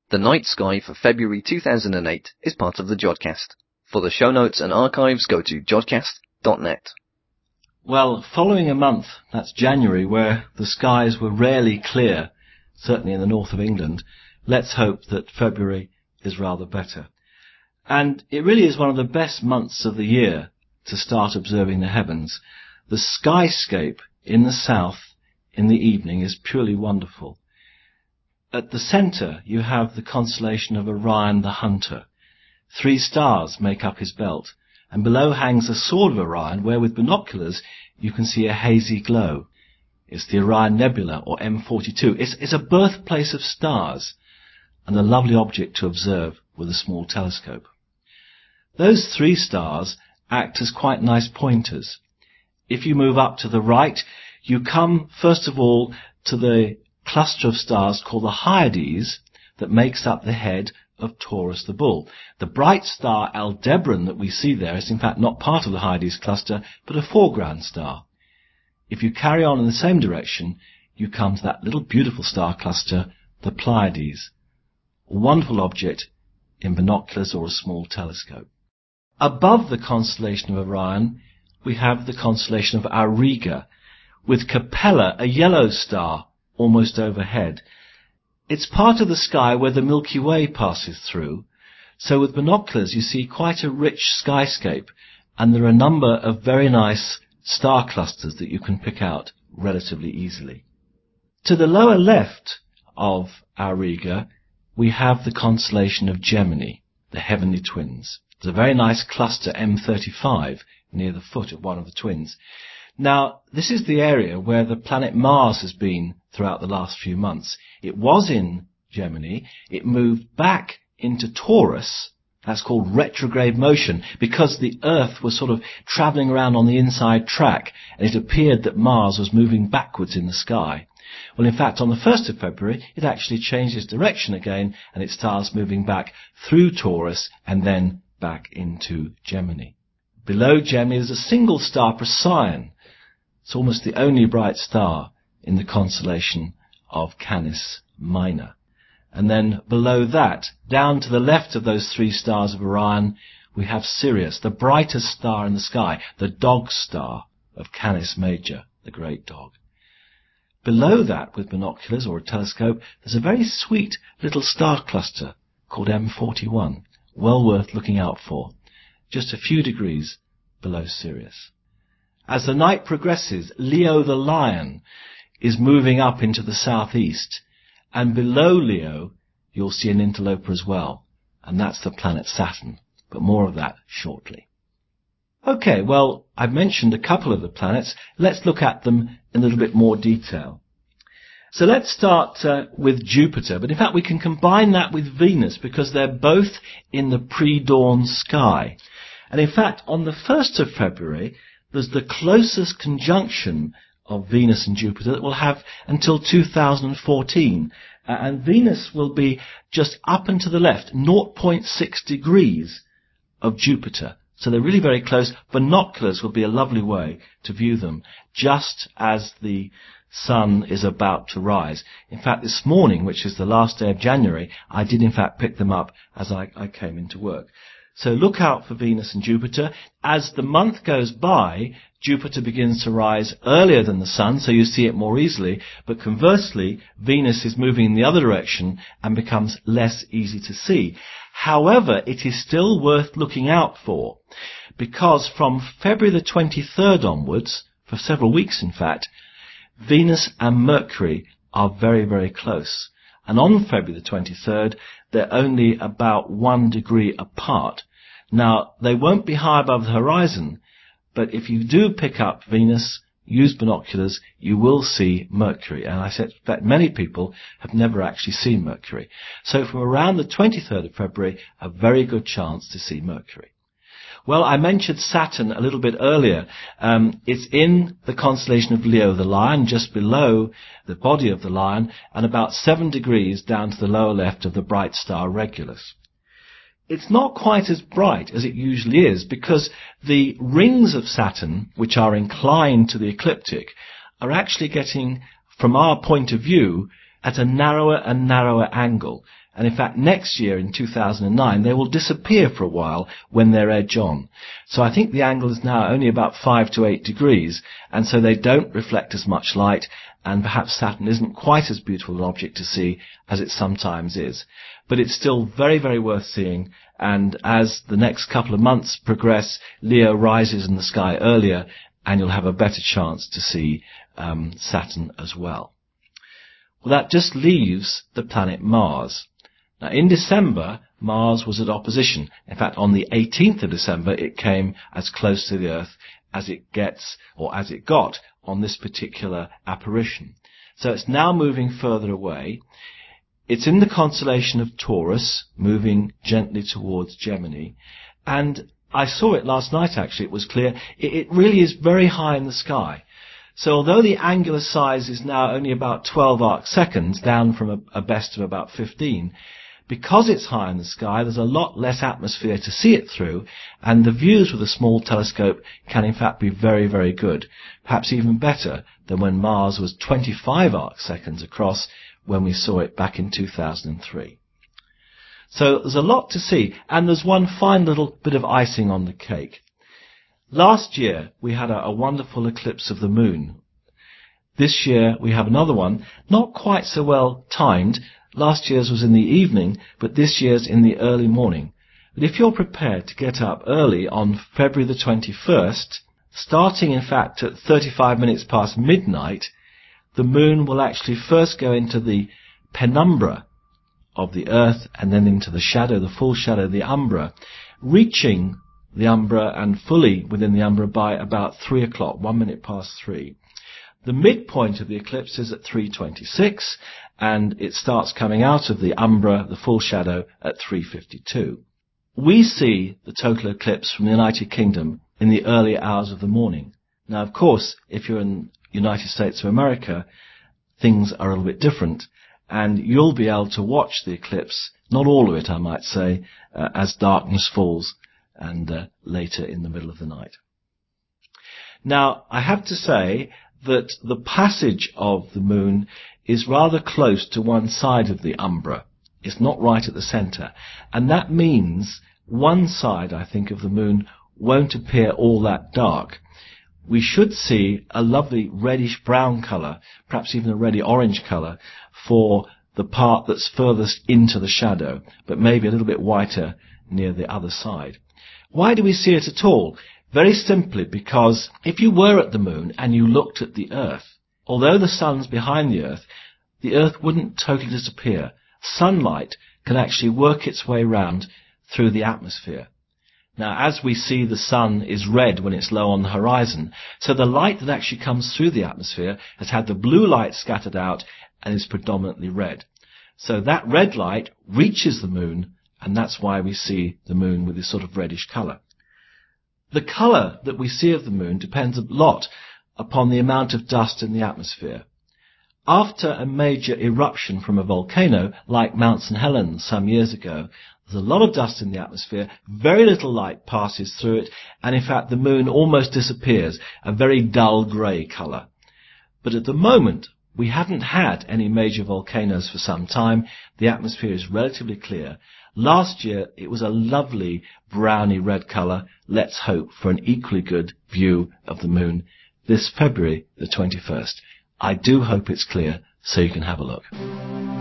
The night sky for February 2008 is part of the Jodcast. For the show notes and archives, go to jodcast.net. Well, following a month, that's January, where the skies were rarely clear, certainly in the north of England, let's hope that February is rather better. And it really is one of the best months of the year to start observing the heavens. The skyscape in the south in the evening is purely wonderful. At the centre, you have the constellation of Orion the Hunter. 3 stars make up his belt, and below hangs the sword of Orion, where with binoculars you can see a hazy glow. It's the Orion Nebula, or M42. It's a birthplace of stars, and a lovely object to observe with a small telescope. Those 3 stars act as quite nice pointers. If you move up to the right, you come first of all to the cluster of stars called the Hyades that makes up the head of Taurus the Bull. The bright star Aldebaran that we see there is in fact not part of the Hyades cluster, but a foreground star. If you carry on in the same direction, you come to that little beautiful star cluster, the Pleiades, a wonderful object in binoculars or a small telescope. Above the constellation of Orion, we have the constellation of Auriga, with Capella, a yellow star, almost overhead. It's part of the sky where the Milky Way passes through, so with binoculars you see quite a rich skyscape, and there are a number of very nice star clusters that you can pick out relatively easily. To the lower left of Auriga, we have the constellation of Gemini, the heavenly twins. There's a very nice cluster M35 near the foot of one of the twins. Now, this is the area where the planet Mars has been throughout the last few months. It was in Gemini. It moved back into Taurus. That's called retrograde motion, because the Earth was sort of travelling around on the inside track, and it appeared that Mars was moving backwards in the sky. Well, in fact, on the 1st of February, it actually changed its direction again, and it starts moving back through Taurus and then back into Gemini. Below Gemini is a single star, Procyon. It's almost the only bright star in the constellation of Canis Minor. And then below that, down to the left of those 3 stars of Orion, we have Sirius, the brightest star in the sky, the dog star of Canis Major, the great dog. Below that, with binoculars or a telescope, there's a very sweet little star cluster called M41, well worth looking out for, just a few degrees below Sirius. As the night progresses, Leo the Lion is moving up into the southeast, and below Leo you'll see an interloper as well, and that's the planet Saturn, but more of that shortly. Okay, well, I've mentioned a couple of the planets. Let's look at them in a little bit more detail. So let's start with Jupiter, but in fact we can combine that with Venus because they're both in the pre-dawn sky. And in fact, on the 1st of February, there's the closest conjunction of Venus and Jupiter that we'll have until 2014. And Venus will be just up and to the left, 0.6 degrees of Jupiter. So they're really very close. Binoculars will be a lovely way to view them, just as the sun is about to rise. In fact, this morning, which is the last day of January, I did in fact pick them up as I came into work. So look out for Venus and Jupiter. As the month goes by, Jupiter begins to rise earlier than the Sun, so you see it more easily, but conversely, Venus is moving in the other direction and becomes less easy to see. However, it is still worth looking out for, because from February the 23rd onwards, for several weeks in fact, Venus and Mercury are very, very close. And on February the 23rd, they're only about 1 degree apart. Now, they won't be high above the horizon, but if you do pick up Venus, use binoculars, you will see Mercury. And I suspect many people have never actually seen Mercury. So from around the 23rd of February, a very good chance to see Mercury. Well, I mentioned Saturn a little bit earlier. It's in the constellation of Leo the Lion, just below the body of the Lion, and about 7 degrees down to the lower left of the bright star Regulus. It's not quite as bright as it usually is, because the rings of Saturn, which are inclined to the ecliptic, are actually getting, from our point of view, at a narrower and narrower angle. And in fact, next year in 2009, they will disappear for a while when they're edge on. So I think the angle is now only about 5 to 8 degrees, and so they don't reflect as much light, and perhaps Saturn isn't quite as beautiful an object to see as it sometimes is. But it's still very, very worth seeing, and as the next couple of months progress, Leo rises in the sky earlier, and you'll have a better chance to see Saturn as well. Well, that just leaves the planet Mars. Now, in December, Mars was at opposition. In fact, on the 18th of December, it came as close to the Earth as it gets, or as it got, on this particular apparition. So it's now moving further away. It's in the constellation of Taurus, moving gently towards Gemini. And I saw it last night, actually. It was clear. It really is very high in the sky. So although the angular size is now only about 12 arcseconds, down from a best of about 15, because it's high in the sky, there's a lot less atmosphere to see it through, and the views with a small telescope can in fact be very, very good. Perhaps even better than when Mars was 25 arcseconds across when we saw it back in 2003. So there's a lot to see, and there's one fine little bit of icing on the cake. Last year we had a wonderful eclipse of the moon. This year we have another one, not quite so well timed. Last year's was in the evening, but this year's in the early morning. But if you're prepared to get up early on February the 21st, starting in fact at 35 minutes past midnight, the moon will actually first go into the penumbra of the Earth and then into the shadow, the full shadow of the umbra, reaching the umbra and fully within the umbra by about 3 o'clock, 1 minute past 3. The midpoint of the eclipse is at 3:26, and it starts coming out of the umbra, the full shadow, at 3:52. We see the total eclipse from the United Kingdom in the early hours of the morning. Now, of course, if you're in the United States of America, things are a little bit different, and you'll be able to watch the eclipse, not all of it, I might say, as darkness falls and later in the middle of the night. Now, I have to say that the passage of the moon is rather close to one side of the umbra. It's not right at the centre. And that means one side, I think, of the moon won't appear all that dark. We should see a lovely reddish-brown colour, perhaps even a reddy-orange colour, for the part that's furthest into the shadow, but maybe a little bit whiter near the other side. Why do we see it at all? Very simply because if you were at the moon and you looked at the Earth, although the sun's behind the Earth wouldn't totally disappear. Sunlight can actually work its way round through the atmosphere. Now, as we see, the sun is red when it's low on the horizon, so the light that actually comes through the atmosphere has had the blue light scattered out and is predominantly red. So that red light reaches the moon, and that's why we see the moon with this sort of reddish colour. The colour that we see of the moon depends a lot upon the amount of dust in the atmosphere. After a major eruption from a volcano, like Mount St. Helens some years ago, there's a lot of dust in the atmosphere, very little light passes through it, and in fact the moon almost disappears, a very dull grey colour. But at the moment, we haven't had any major volcanoes for some time. The atmosphere is relatively clear. Last year, it was a lovely browny red colour. Let's hope for an equally good view of the moon this February the 21st. I do hope it's clear so you can have a look.